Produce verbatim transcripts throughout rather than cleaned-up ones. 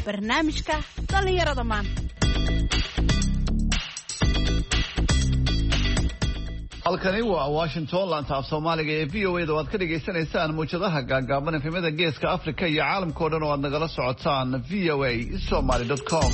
barnaamijka dhalinyarada maanta. halkani waa Washington, laanta af Soomaaliga ee V O A da waad ka dhageysanaysaan muujadaha gaagaaban efemada Geeska Afrika iyo caalamka oo dhan oo aad nagala socotaan v o a somali dot com.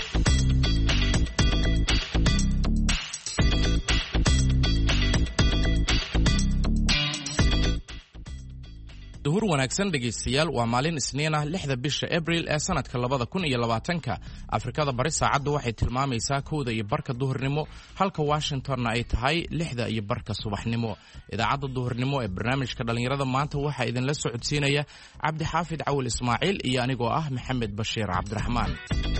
duhur wanaagsan dhegeystayaal, waa maalin Isniin ah lixda bisha Abriil ee sanadka labada kun iyo labaatanka. Afrikada bari saacadu waxay tilmaamaysaa kowda iyo barka duhurnimo, halka Washingtonna ay tahay lixda iyo barka subaxnimo. Idaacadda duhurnimo ee barnaamijka dhalinyarada maanta waxaa idinla socodsiinaya Cabdi Xaafid Cawil Ismaaciil iyo anigoo ah Maxamed Bashiir Cabdiraxmaan.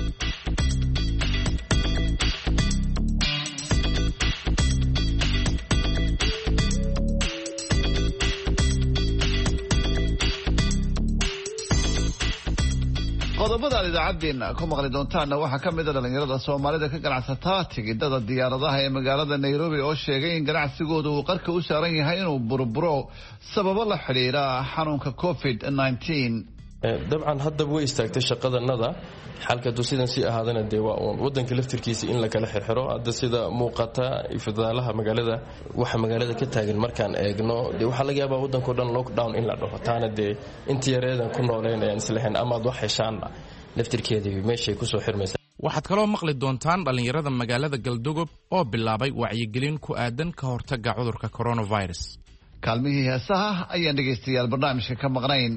qodobada idaacaddeena ku maqli doontaana waxaa ka mid ah dhalinyarada Soomaalida ka ganacsata tigidhada diyaaradaha ee magaalada Nairobi oo sheegay in ganacsigoodu uu qarka u saaran yahay inuu burburo sababo la xiriira xanuunka covid nineteen. dabcan hadda way istaagtay shaqadanada xalka dusidan si ahaadana de waa wadanka laftirkiisa in la kala xirxiro hadda sida muuqata ifadaalaha magaalada waxa magaalada ka taagan markaan eegno de waxa laga yaabaa wadanka dhan lockdown in la dhaho taana de intii yareedan ku nooleynayaan islahayn ama wax heshaan laftirkeedii meeshay ku soo xirmaysaa. waxaad kaloo maqli doontaan dhalinyarada magaalada Galdogob oo bilaabay wacyigelin ku aadan ka hortagga cudurka coronavirus. kaalmihii heesaha ayaan dhegeystayaal barnaamijka ka maqnayn.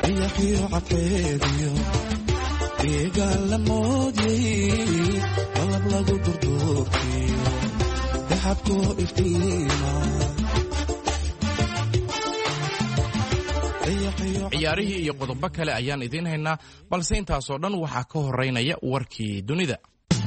ciyaarihii iyo qodobo kale ayaan idiin haynaa, balse intaasoo dhan waxaa ka horeynaya warkii dunida.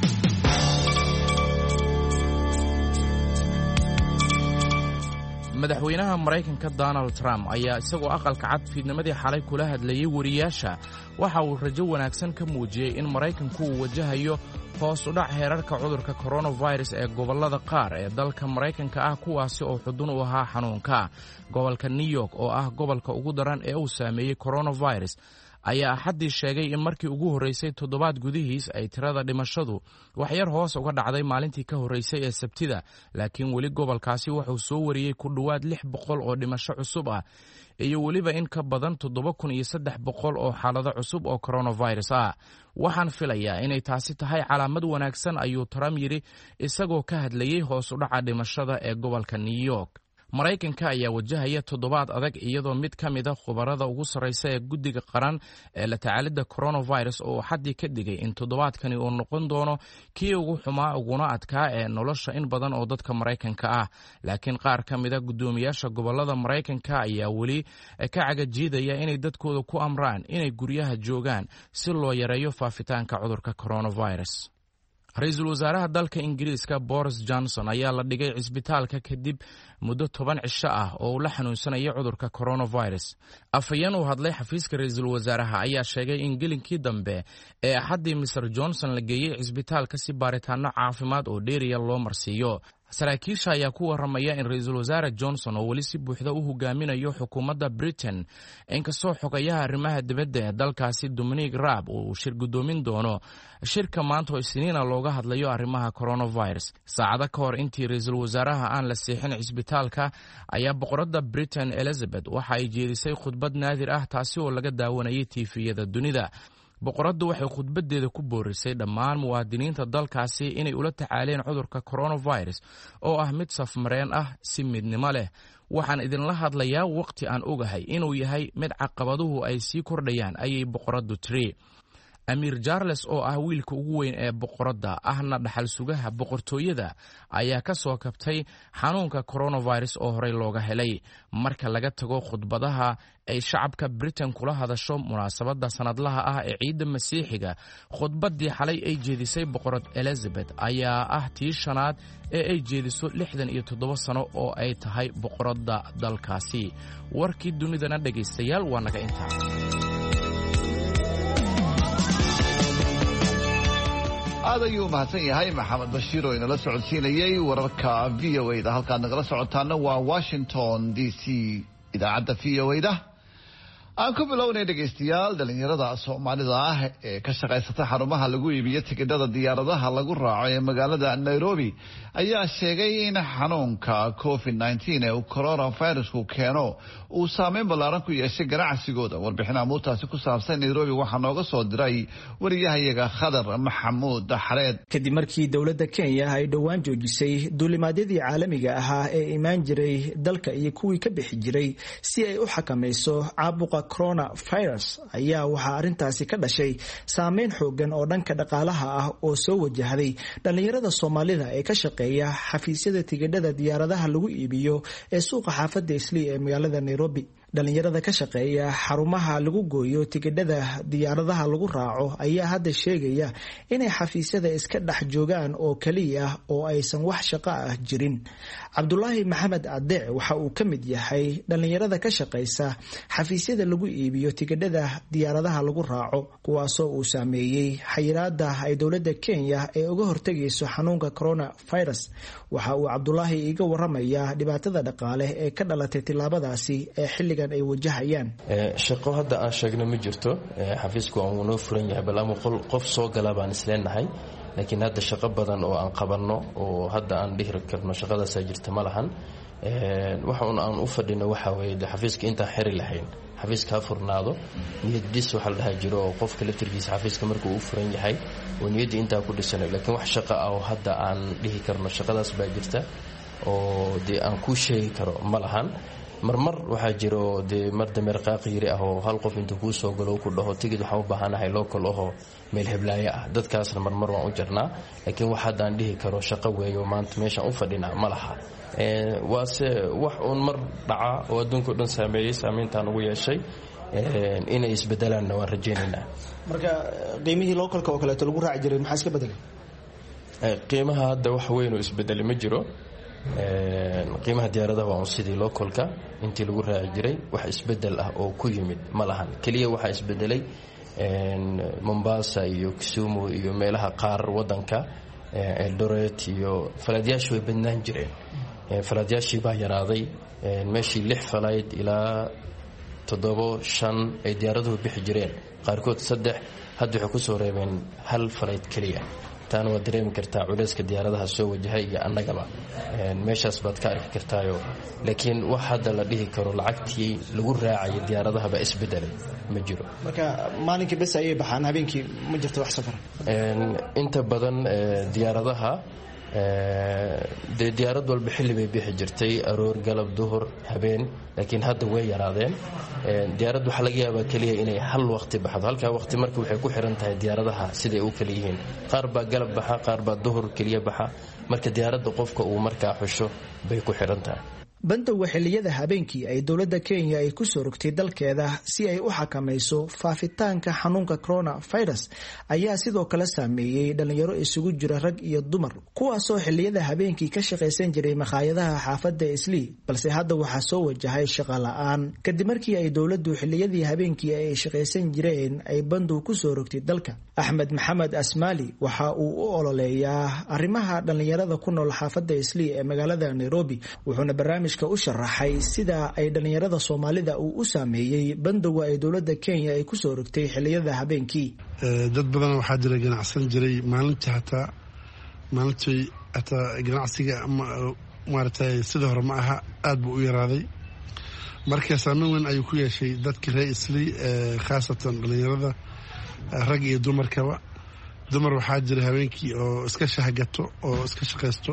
madaxweynaha Mareykanka Donald Trump ayaa isagoo aqalka cad fiidnimadii xalay kula hadlayay wariyaasha waxa uu rajo wanaagsan ka muujiyay in Mareykanku uu wajahayo hoos u dhac heerarka cudurka coronavirus ee gobolada qaar ee dalka Mareykanka ah kuwaasi oo xudun u ahaa xanuunka. gobolka New York oo ah gobolka ugu daran ee uu saameeyay coronavirus ayaa xaddii sheegay in markii ugu horeysay toddobaad gudihiis ay tirada dhimashadu wax yar hoos uga dhacday maalintii ka horeysay ee Sabtida, laakiin weli gobolkaasi wuxuu soo wariyay ku dhawaad lix boqol oo dhimasho cusub ah iyo weliba in ka badan toddoba kun iyo saddex boqol oo xaalado cusub oo coronavirus ah. waxaan filayaa inay taasi tahay calaamad wanaagsan, ayuu Trump yidhi isagoo ka hadlayay hoos u dhaca dhimashada ee gobolka New York. Mareykanka ayaa wajahaya toddobaad adag iyadoo mid ka mid ah khubarada ugu sarreysa ee guddiga qaran ee la tacaalidda coronavirus oo xaddii ka digay in toddobaadkani uu noqon doono kii ugu xumaa uguna adkaa ee nolosha in badan oo dadka Mareykanka ah. laakiin qaar ka mid ah guddoomiyaasha gobolada Mareykanka ayaa weli ka cagajiidaya inay dadkooda ku amraan inay guryaha joogaan si loo yareeyo faafitaanka cudurka coronavirus. ra-iisul wasaaraha dalka Ingiriiska Boris Johnson ayaa la dhigay cisbitaalka kadib muddo toban cisho ah oo uu la xanuunsanayay cudurka coronavirus. afhayeen u hadlay xafiiska ra-iisul wasaaraha ayaa sheegay in gelinkii dambe ee axaddii mister Johnson la geeyey cisbitaalka si baaritaano caafimaad oo dheeriya loo marsiiyo. saraakiisha ayaa ku waramaya in ra-iisul wasaare Johnson oo weli si buuxda u hogaaminayo xukuumadda Britain, inkastoo xogayaha arrimaha dibadda ee dalkaasi Dominic Raab uu shir gudoomin doono shirka maanta oo Isniina looga hadlayo arrimaha coronavirus. saacado ka hor intii ra-iisul wasaaraha aan la seexin cisbitaalka ayaa boqoradda Britain Elizabeth waxa ay jeedisay khudbad naadir ah taasi oo laga daawanayay tiifiyada dunida. boqoraddu waxay khudbadeeda ku boorisay dhammaan muwaadiniinta dalkaasi inay ula tacaaleen cudurka coronavirus oo ah mid safmareen ah si midnimo leh. waxaan idinla hadlayaa waqti aan ogahay inuu yahay mid caqabaduhu ay sii kordhayaan, ayay boqoraddu tiri. Amir Charles oo ah wiilka ugu weyn ee boqoradda ahna dhaxal sugaha boqortooyada ayaa ka soo kabtay xanuunka coronavirus oo horey looga helay. marka laga tago khudbadaha ay shacabka Britain kula hadasho munaasabadda sanadlaha ah ee ciidda Masiixiga, khudbaddii xalay ay jeedisay boqorad Elizabeth ayaa ah tii shanaad ee ay jeediso lixdan iyo toddoba sano oo ay tahay boqoradda dalkaasi. warkii dunidana dhegaystayaal waa naga intaa. aad ayuu mahadsan yahay Maxamed Bashiir oo inala socodsiinayay wararka V O A da. halkaad nagala socotaana waa Washington D C. idaacadda V O A da aan ku bilownay dhegeystayaal dhalinyarada Soomaalida ah ee ka shaqeysata xarumaha lagu iibiyo tigidhada diyaaradaha lagu raaco ee magaalada Nairobi ayaa sheegay in xanuunka covid nineteen ee coronavirus-ku keeno uu saameyn ballaaran ku yeeshay ganacsigooda. warbixinaha muutaasi ku saabsan Nairobi waxaa nooga soo diray wariyahayaga Khadar Maxamuud Xareed. kadib markii dowladda Kenya ay dhowaan joojisay duulimaadyadii caalamiga ahaa ee imaan jiray dalka iyo kuwii ka bixi jiray si ay u xakameyso caabuqa coronavirus, ayaa waxaa arintaasi ka dhashay saameyn xoogan oo dhanka dhaqaalaha ah oo soo wajahday dhalinyarada Soomaalida ee ka shaqeeya xafiisyada tigidhada diyaaradaha lagu iibiyo ee suuqa xaafadda Islii ee magaalada Nairobi. dhalinyarada ka shaqeeya xarumaha lagu gooyo tigidhada diyaaradaha lagu raaco ayaa hadda sheegaya inay xafiisyada iska dhex joogaan oo kaliya oo aysan wax shaqo ah jirin. Cabdulaahi Maxamed Adeec waxa uu ka mid yahay dhalinyarada ka shaqeysa xafiisyada lagu iibiyo tigidhada diyaaradaha lagu raaco, kuwaasoo uu saameeyey xayiraada ay dowladda Kenya ee uga hortagayso xanuunka coronavirus. waxa uu Cabdulaahi iga waramayaa dhibaatada dhaqaale ee ka dhalatay tilaabadaasi ee xilliga ay wajahayaan. shaqo hadda aan sheegno ma jirto, xafiisku aan noo furan yahay bal ama qof soo gala baan isleenahay, laakiin hadda shaqo badan oo aan qabanno oo hadda aan dhihi karno shaqadaas ay jirta ma lahan. waxa aan u fadhino waxa weeye xafiiska inta xiri lahayn xafiiska ha furnaado, niyad dhis waxa la dhaha jiro oo qofka laftirkiisa xafiiska markuu u furan yahay oo niyadda intaa ku dhisan, laakiin wax shaqo ah oo hadda aan dhihi karno shaqadaas baa jirta oo dee aan ku sheegi karo ma lahan. marmar waxaa jiro dee mar dameer qaaqiyri ah oo hal qof intuu kuu soo galo ku dhaho tigid waxaan u baahanahay local ahoo meel heblaaye ah, dadkaasna marmar waan u jirnaa, laakiin wax haddaan dhihi karo shaqo weeyo maanta meeshaan u fadhinaa ma laha. waase wax uun mar dhaca oo adduunka o dhan saameeyey, saameyntaan ugu yeeshay inay isbedelaanna waan rajaynaynaa. marka qiimihii localka oo kaleeto lagu raaci jiray maxaa iska bedelay? qiimaha hadda wax weyn oo isbedelay ma jiro. qiimaha diyaaradaha waa sidii localka intii lagu raaci jiray, wax isbedel ah oo ku yimid ma lahan. kaliya waxaa isbedelay Mombasa iyo Kisumu iyo meelaha qaar wadanka, Eldoret iyo falaadyaashii way badnaan jireen. falaadyaashii baa yaraaday, meeshii lix falayd ilaa toddobo shan ay diyaaraduhu bixi jireen, qaarkood saddex, hadda waxay ku soo reebeen hal falayd kaliya. taana waa dareemi kartaa culayska diyaaradaha soo wajahay iyo annagaba meeshaas baad ka arki kartaayo, laakiin wax hadda la dhihi karo lacagtii lagu raacaya diyaaradaha baa isbedelay ma jiro. marka maalinkii bes ayay baxaan, habeenkii ma jirto wax safar? inta badan diyaaradaha dee diyaarad walba xilli bay bixi jirtay, aroor, galab, duhur, habeen, laakiin hadda way yaraadeen. diyaarad waxaa laga yaabaa keliya inay hal waqti baxdo, halkaa waqti marka waxay ku xiran tahay diyaaradaha siday u kala yihiin. qaar baa galab baxa, qaar baa duhur keliya baxa, marka diyaaradda qofka uu markaa xusho bay ku xiran tahay. bandowga xilliyada habeenkii ay dowladda Kenya ay ku soo rogtay dalkeeda si ay u xakamayso faafitaanka xanuunka coronavirus ayaa sidoo kale saameeyay dhalinyaro isugu jira rag iyo dumar, kuwaasoo xilliyada habeenkii ka shaqaysan jiray makhaayadaha xaafadda Islii, balse hadda waxaa soo wajahay shaqo la'aan kadib markii ay dowladdu xilliyadii habeenkii ay shaqaysan jireen ay bandow ku soo rogtay dalka. Axmed Maxamed Asmaali waxa uu u ololeeyaa arrimaha dhalinyarada ku nool xaafadda Islii ee magaalada Nairobi, wuxuuna barnaamij u sharaxay sida ay dhalinyarada Soomaalida uu u saameeyay bandowga ay dowladda Kenya ay ku soo rogtay xilliyada habeenkii. dad badan waxaa jira ganacsan jiray maalintii hataa maalintii hataa ganacsiga maaragtay sida hore ma aha, aad buu u yaraaday. marka saameyn weyn ayuu ku yeeshay dadkii reer Islii, khaasatan dhalinyarada rag iyo dumarkaba. dumar waxaa jira habeenkii oo iska shahgato oo iska shaqaysto,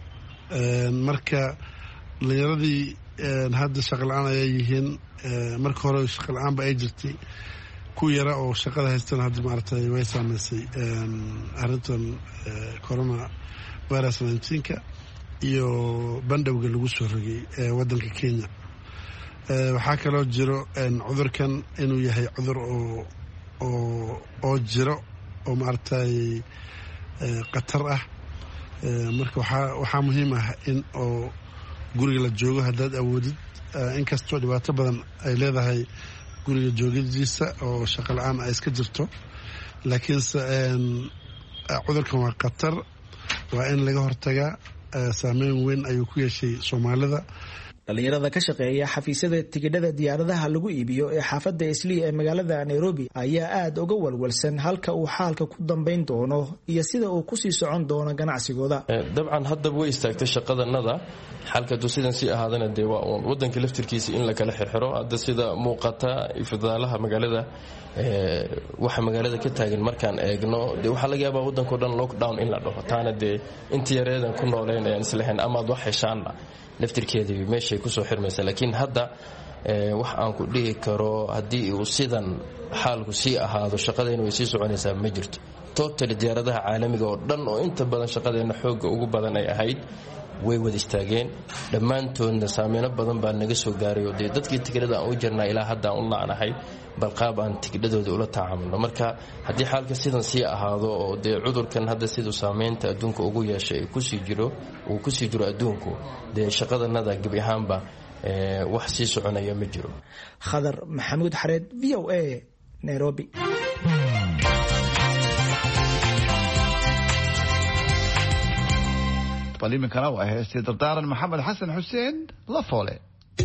marka dhalinyaradii hadda shaqa la-aan ayay yihiin. marka hore shaqa la-aanba ay jirtay, ku yara oo shaqada haystana hadda maaragtay way saameysay arrintan corona virus nineteenka iyo bandhowga lagu soo rogay waddanka Kenya. waxaa kaloo jiro cudurkan inuu yahay cudur oo oo oo jiro oo maaragtay khatar ah. marka waxaa waxaa muhiim ah in oo guriga la joogo haddaad awoodid, inkastoo dhibaato badan ay leedahay guriga joogidiisa oo shaqo la-aan ay iska jirto, laakiinse cudurkan waa khatar, waa in laga hortagaa. saameyn weyn ayuu ku yeeshay Soomaalida. dhalinyarada ka shaqeeya xafiisyada tigidhada diyaaradaha lagu iibiyo ee xaafadda Islii ee magaalada Nairobi ayaa aad uga walwalsan halka uu xaalka ku dambeyn doono iyo sida uu ku sii socon doono ganacsigooda. dabcan hadda way istaagtay shaqadanada xalka dusidan si ahaadana de waa wadanka laftirkiisa in la kala xirxiro hadda sida muuqata ifadaalaha magaalada ee waxa magaalada ka taagan markaan eegno de waxa laga yaabaa wadanka dhan lockdown in la dhaho taana de intii yareedan ku nooleen ayaan islahayn ama wax heshaan laftirkeedii meeshay ku soo xirmaysa laakiin hadda wax aan ku dhigi karo hadii uu sidan xaalku sii ahaado shaqadeena way sii soconaysaa ma jirto total diyaaradaha caalamiga oo dhan oo inta badan shaqadeena xoog ugu badan ay ahayd way wada istaageen dhammaantoodna saameeno badan baa naga soo gaaray oo dadkii tigidhada aan u jirnaa ilaa hadda aan u laanahay bal qaab aan tigidhadooda ula tacaamulno marka haddii xaalka sidan sii ahaado oo dee cudurkan hadda siduu saameynta adduunka ugu yeeshay uu kusii jiro uu kusii jiro adduunku dee shaqadanada gebi ahaanba wax sii soconaya ma jiro. Khadar Maxamuud Xareed V O A Nairobi. iminkana waa heestii dardaaran maxamed xasan xuseen la foole.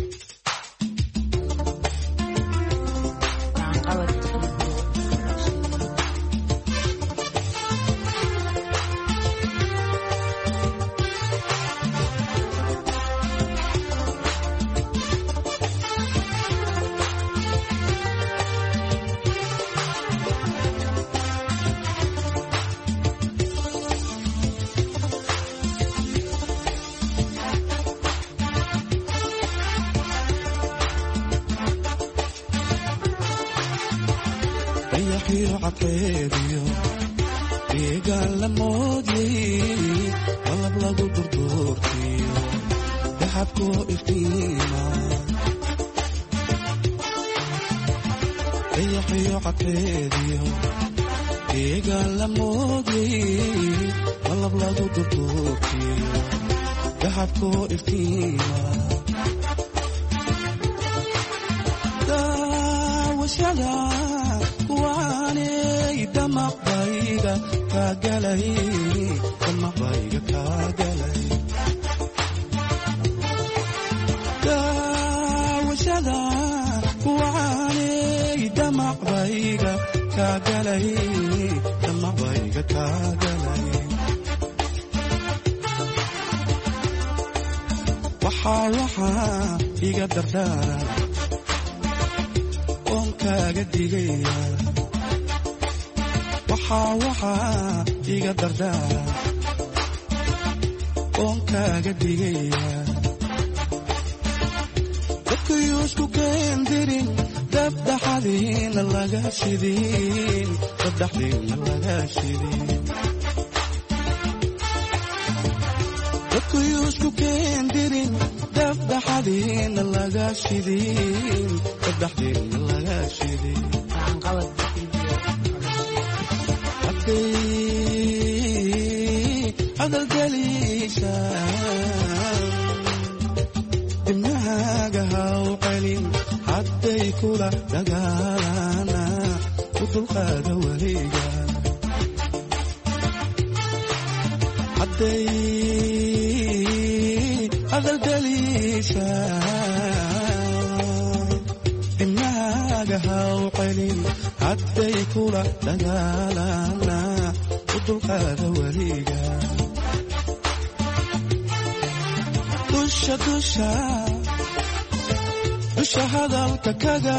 dusha hadalka kaga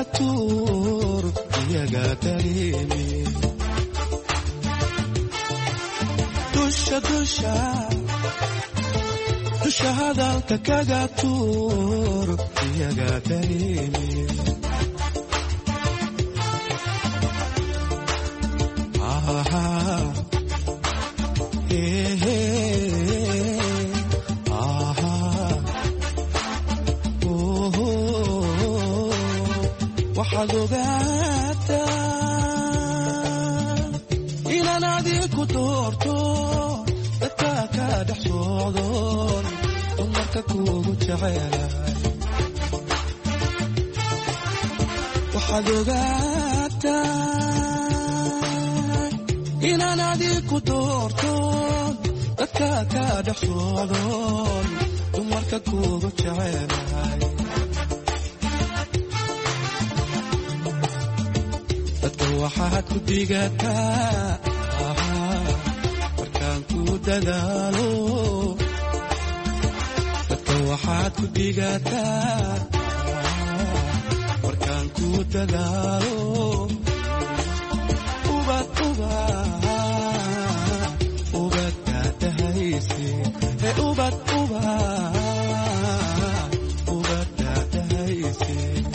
tuur iyaga dareemi dusha dusha dusha hadalka kaga tuur iyaga dareemi aha he he waxaad ogaataa inaan adiku doorto dadka ka dhex socdoon dumarka kuugu jecelahay waxaad ogaataa inaan adiku doorto dadka ka dhex socdoon dumarka dumarka kuugu jecelahay dadka waxaad ku digataa markaan ku dadaalo dadka waxaad ku digataa markaan ku dadaalo ubad ubad ubad daadahayse ee ubad ubad ubad daadahayse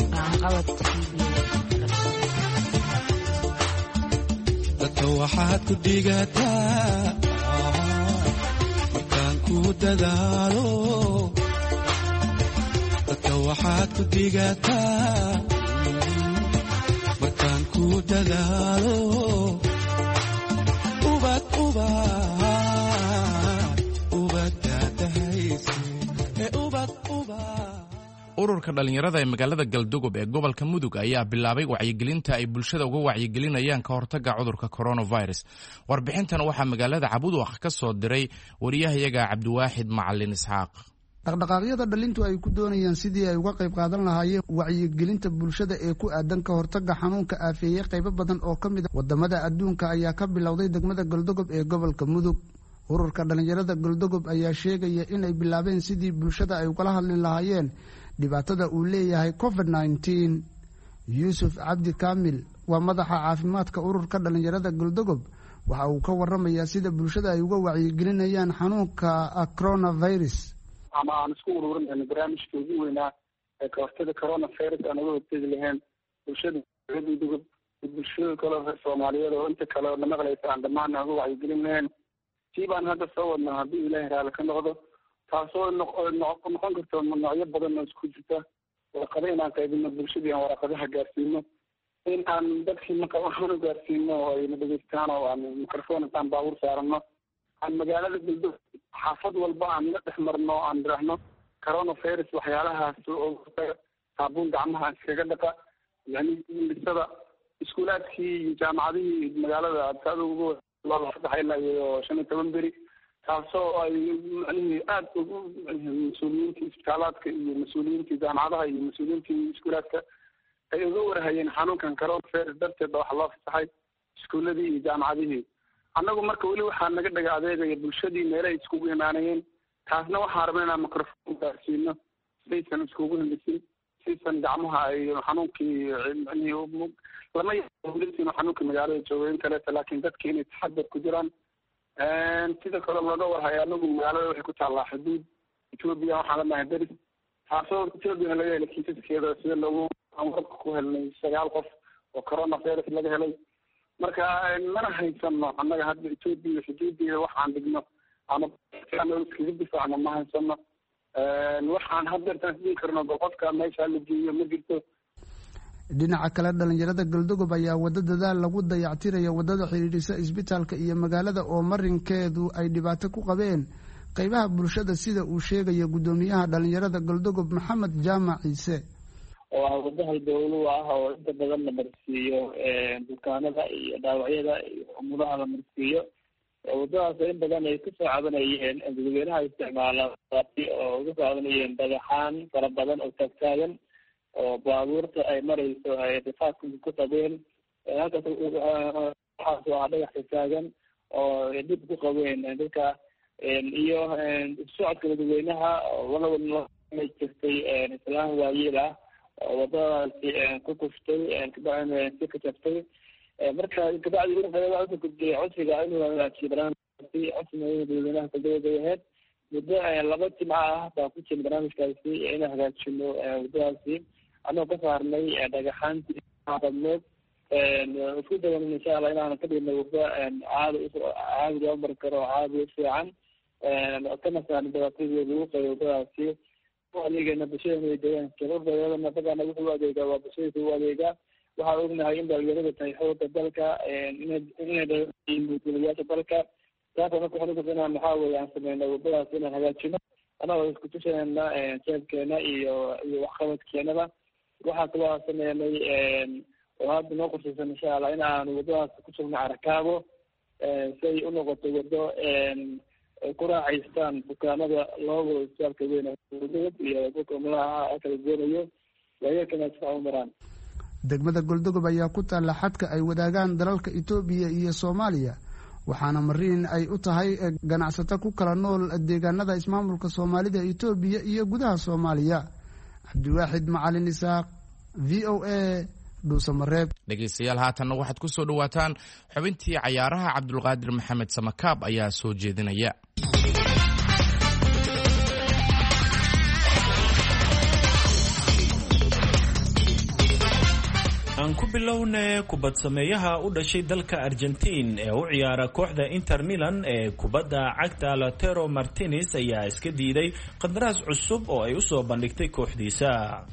dadka waxaad ku digataa markaan ku dadaalo dadka waxaad ku digataa markaan ku dadaalo ubad ubad ubad daadahayse ee ubad ubad. ururka dhallinyarada ee magaalada galdogob ee gobolka mudug ayaa bilaabay wacyigelinta ay bulshada uga wacyigelinayaan ka hortagga cudurka coronavirus. warbixintan waxaa magaalada cabudwaq ka soo diray wariyahayaga cabdiwaaxid macalin isxaaq. dhaqdhaqaaqyada dhalintu ay ku doonayaan sidii ay uga qayb qaadan lahaayeen wacyigelinta bulshada ee ku aadan ka hortagga xanuunka aafeeyey qaybo badan oo ka mid a wadamada adduunka ayaa ka bilowday degmada galdogob ee gobolka mudug. ururka dhallinyarada galdogob ayaa sheegaya inay bilaabeen sidii bulshada ay ugala hadli lahaayeen dhibaatada uu leeyahay covid nineteen. yuusuf cabdi kaamil waa madaxa caafimaadka ururka dhallinyarada galdogob waxa uu ka waramayaa sida bulshada ay uga wacyigelinayaan xanuunka coronavirus. ama aan isku ururinayno barnaamijka ugu weynaa ee ka hortaga coronavirus aan uga hortegi lahayn bulshada galdogob iyo bulshada kale reer soomaaliyeed oo inta kale oo namaqlaysa aan dhammaan uga wacyigelin lahayn. tii baan hadda soo wadnaa haddii ilaahay raali ka noqdo, taasoo noqon karto noocyo badan oo isku jirta. waraqado inaan qaybino bulshadii aan waraqadaha gaarsiino, in aan dadkii maqabaanu gaarsiino oo ayna dhegeystaan oo aan microphone intaan baabuur saarano aan magaalada galdogob xaafad walba aan la dhex marno aan dirahno coronavirus waxyaalahaas oo saabuun gacmaha iskaga dhaqa. yani lisada iskuulaadkii iyo jaamacadihii magaalada adkaada ugu saddex ilaa iyo shan iyo toban beri, taasoo ay macnihii aada ugu mas-uuliyiintii isbitaalaadka iyo mas-uuliyiintii jaamacadaha iyo mas-uuliyiintii iskuulaadka ay uga warhayeen xanuunkan coronavirus darteed ba waxa loo fasaxay iskuuladii iyo jaamacadihii. annagu marka weli waxaa naga dhaga adeegaya bulshadii meelahay iskugu imaanayeen. taasna waxaan rabna inaan microphone gaarsiino saysan iskugu hilisin, saysan gacmaha ay xanuunkii macnihii lama yain xanuunkii magaalada jooga in kaleeta, laakiin dadki inay taxadar ku jiraan. sida kale looga warhayo anagu magaalada waxay ku taallaa xuduud ethoobia, waxaan lanahay deris, taasoo ethoobiana laga helay kiisaskeeda sida loogu aan wararka ku helnay sagaal qof oo coronavirus laga helay. marka mana haysano annaga hadda ethoobiya xuduudeeda waxaan dhigno ama iskaga difaacno ma haysano. waxaan haddeertaan siin karno qofka meesha la geeyo ma jirto. dhinaca kale dhallinyarada galdogob ayaa wada dadaal lagu dayactiraya wadada xidhiidhisa isbitaalka iyo magaalada oo marinkeedu ay dhibaato ku qabeen qaybaha bulshada sida uu sheegaya guddoomiyaha dhallinyarada galdogob maxamed jaamac ciise. oo wadaha dowlu ah oo inta badan la marsiiyo dukaanada iyo dhaawacyada iyo umuraha la marsiiyo. wadadaas in badan ay kasoo cabanayeen dadweynaha isticmaala oo uga soo cabanayeen dhagaxaan fara badan oo taagtaagan oo baabuurta ay marayso ay rifaadka ku qabeen. halkaas waxaas waa dhagax taagan oo dib ku qabeen dadka iyo socodka dadweynaha walaa jirtay islaan waayeel ah oo wadadaasi ku kuftay kabacdina si ka jabtay. marka kabacdi wuxuu gudbiyay codsiga inuu hagaajiyo barnaamijkaasi. codsiga dadweynaha galdogob ay ahayd muddo laba jimca ah baa ku jira barnaamijkaasi inaan hagaajino wadadaasi anoo ka saarnay dhagaxaantii badneed. isku dayan insha allah inaan ka dhigno wada caadi caadi loo mari karo caadi ufiican kana saarno dhibaatadii lagu qayo wadadaasi. adeegana bulshada deegaanka dadana wuxuu adeegaa waa bulshadiisa u adeegaa. waxaan ognahay in dhalinyarada tahay xooga dalka inay mulkiilayaasha dalka. taasa marka waxaan ugu inaan maxaa weeye aan sameyno wadadaas inaan hagaajino anagoo isku tushanayna jeebkeena iyo iyo waxqabadkeenaba. waxaa kaloo aan sameynay oo hadda noo qorshaysan insha allah in aan wadadaas ku sugno carakaabo si ay unoqoto wado ay ku raaxaystaan bukaanada loo wado isbitaalka weyn Galdogob iyo dadka umulaha kala goonayo ayagana iska umaraan. degmada Galdogob ayaa ku taala xadka ay wadaagaan dalalka Itoobiya iyo Soomaaliya waxaana mariin ay u tahay ganacsato ku kala nool deegaanada ismaamulka Soomaalida Itoobiya iyo gudaha Soomaaliya. Cabdiwaaxid Macalin Isaaq, V O A, Dhuusamareeb. dhegeystayaal haatanna waxaad ku soo dhawaataan xubintii cayaaraha. Cabdulqaadir Maxamed Samakaab ayaa soo jeedinaya. aan ku bilownay kubad sameeyaha u dhashay dalka Argentine ee u ciyaara kooxda Inter Milan ee kubadda cagta Lautaro Martinez ayaa iska diiday qandaraas cusub oo ay u soo bandhigtay kooxdiisa.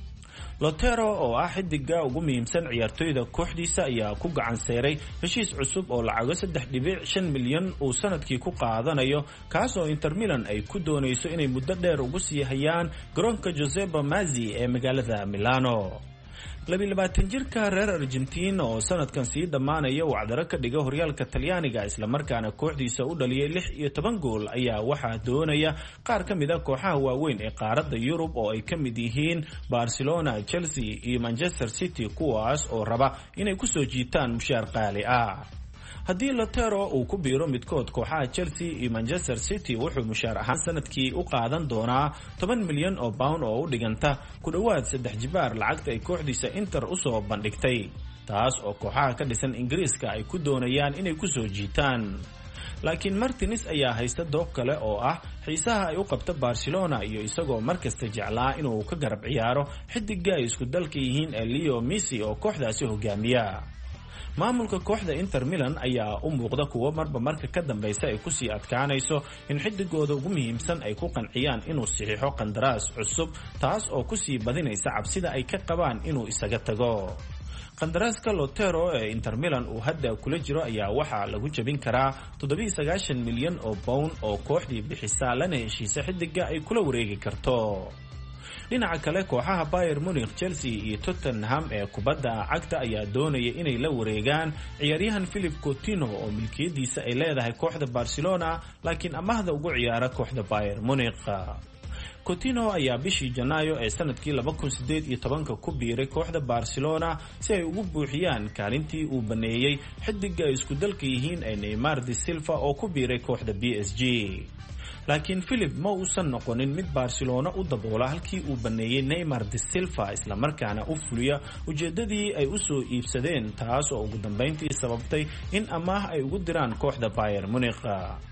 Lautaro oo ah xidiga ugu muhiimsan ciyaartoyda kooxdiisa ayaa ku gacan seeray heshiis cusub oo lacago saddex dhibic shan milyan uu sanadkii ku qaadanayo kaas oo Inter Milan ay ku doonayso inay muddo dheer ugu sii hayaan garoonka Giuseppe Meazza ee magaalada Milano. laba iyo labaatan jirka reer Argentina oo sanadkan sii dhamaanaya uu cadaro ka dhiga horyaalka Talyaaniga isla markaana kooxdiisa u dhaliyay lix iyo toban gool ayaa waxaa doonaya qaar ka mid ah kooxaha waaweyn ee qaaradda Yurub oo ay ka mid yihiin Barcelona, Chelsea iyo Manchester City kuwaas oo raba inay ku soo jiitaan mushaar qaali ah. haddii Lautaro uu ku biiro midkood kooxaha Chelsea iyo Manchester City wuxuu mushaar ahaan sanadkii u qaadan doonaa toban milyan oo pound oo u dhiganta ku dhawaad saddex jibaar lacagta ay kooxdiisa Inter u soo bandhigtay taas oo kooxaha ka dhisan Ingiriiska ay ku doonayaan inay ku soo jiitaan. laakiin Martinez ayaa haysta dooq kale oo ah xiisaha ay u qabta Barcelona iyo isagoo markasta jeclaa inuu ka garab ciyaaro xidiga ay isku dalka yihiin ee Leo Messi oo kooxdaasi hogaamiya. maamulka kooxda Inter Milan ayaa u muuqda kuwo marba marka ka dambaysa ay ku sii adkaanayso in xidigooda ugu muhiimsan ay ku qanciyaan inuu saxiixo qandaraas cusub taas oo ku sii badinaysa cabsida ay ka qabaan inuu isaga tago. qandaraaska Lautaro ee Inter Milan uu hadda kula jiro ayaa waxaa lagu jabin karaa toddoba iyo sagaashan milyan oo pound oo kooxdii bixisaa lana heshiisa xidiga ay kula wareegi karto. dhinaca kale kooxaha Bayern Munich, Chelsea iyo Tottenham ee kubadda cagta ayaa doonaya inay la wareegaan ciyaaryahan Philippe Coutinho oo milkiyadiisa ay leedahay kooxda Barcelona laakiin amaahda ugu ciyaara kooxda Bayern Munich. Coutinho ayaa bishii Janaayo ee sanadkii laba kun sideed iyo toban ku biiray kooxda Barcelona si ay ugu buuxiyaan kaalintii uu baneeyay xidiga ay isku dalka yihiin ee Neymar da Silva oo ku biiray kooxda B S G. laakiin Philip ma uusan noqonin mid Barcelona u daboola halkii uu baneeyay Neymar da Silva isla markaana u fuliya ujeedadii ay u soo iibsadeen taas oo ugu dambeyntii sababtay in amaah ay ugu diraan kooxda Bayern Munich.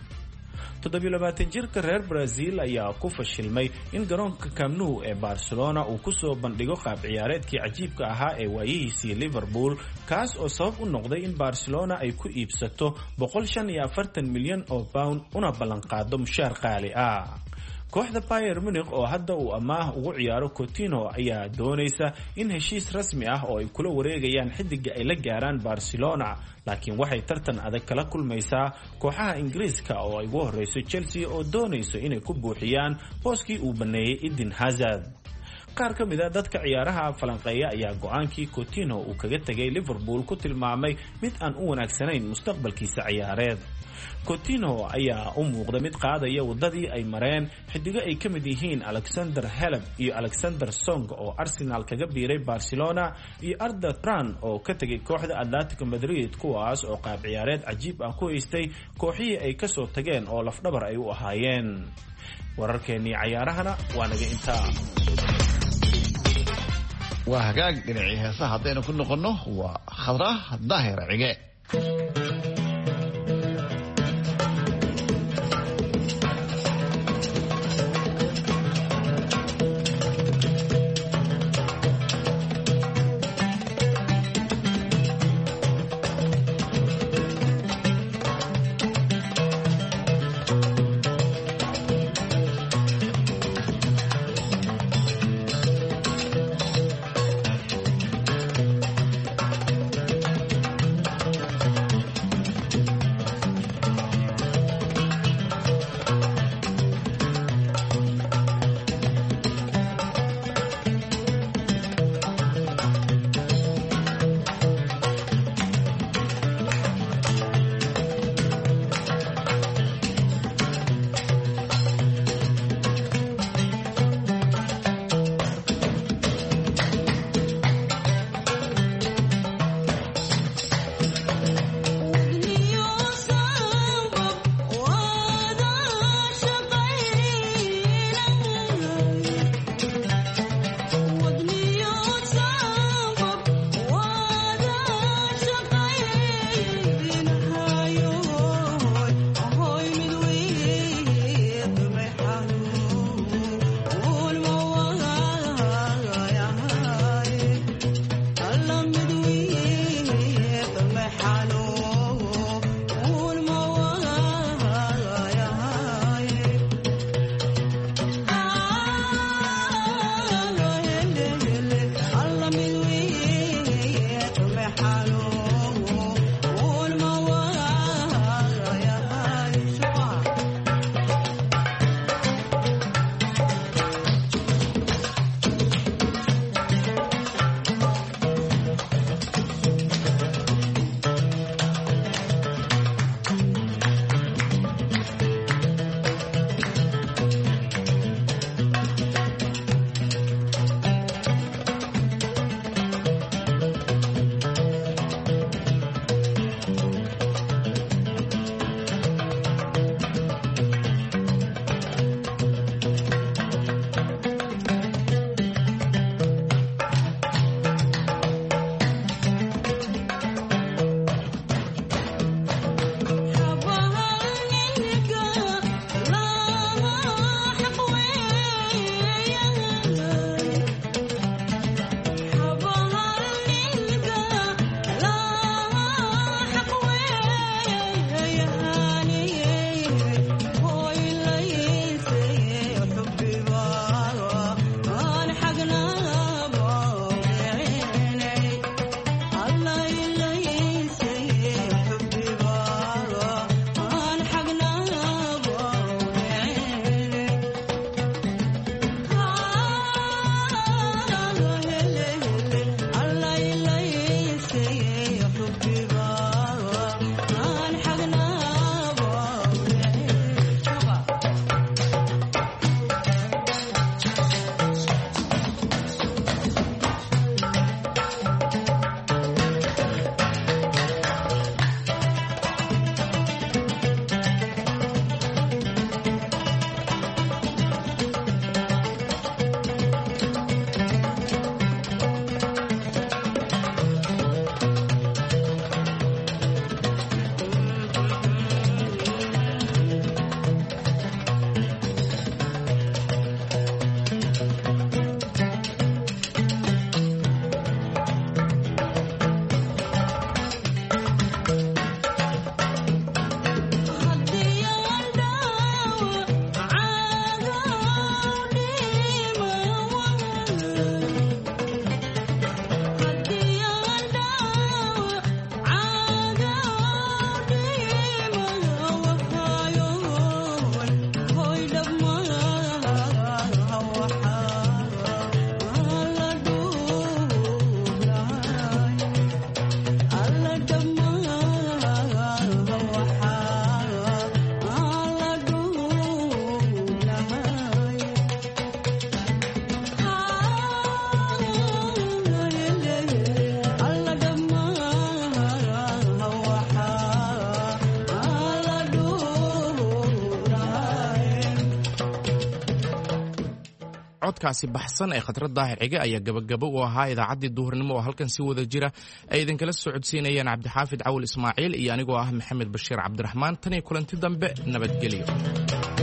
toddoba iyo labaatan jirka reer Brazil ayaa ku fashilmay in garoonka Camp Nou ee Barcelona uu ku soo bandhigo qaab ciyaareedkii cajiibka ahaa ee waayihiisii Liverpool kaas oo sabab u noqday in Barcelona ay ku iibsato boqol shan iyo afartan milyan oo pound una ballan qaado mushaar qaali ah. kooxda Bayern Munich oo hadda uu amaah ugu ciyaaro Coutinho ayaa doonaysa in heshiis rasmi ah oo ay kula wareegayaan xidiga ay la gaaraan Barcelona laakiin waxay tartan adag kala kulmaysaa kooxaha Ingiriiska oo ay ugu horeyso Chelsea oo doonayso inay ku buuxiyaan booskii uu baneeyay Eden Hazard. qaar ka mid ah dadka ciyaaraha falanqeeya ayaa go'aankii Coutinho uu kaga tagay Liverpool ku tilmaamay mid aan u wanaagsanayn mustaqbalkiisa ciyaareed. Coutinho ayaa u muuqda mid qaadaya wadadii ay mareen xidiga ay ka mid yihiin Alexander Halep iyo Alexander Song oo Arsenal kaga biiray Barcelona iyo Arda Turan oo ka tagay kooxda Atletico Madrid kuwaas oo qaab ciyaareed cajiib ah ku haystay kooxihii ay ka soo tageen oo lafdhabar ay u ahaayeen. wararkeennii cayaarahana waa naga intaa. waa hagaag dhinacii heesaha haddaynu ku noqonno waa Khadra Daahir Cige. codkaasi baxsan ee Khadra Daahir Cige ayaa gabagabo u ahaa idaacaddii duhurnimo oo halkan si wada jira ay idinkala socodsiinayeen Cabdixaafid Cawil Ismaaciil iyo anigoo ah Maxamed Bashiir Cabdiraxmaan. Tan iyo kulanti dambe, nabadgelyo.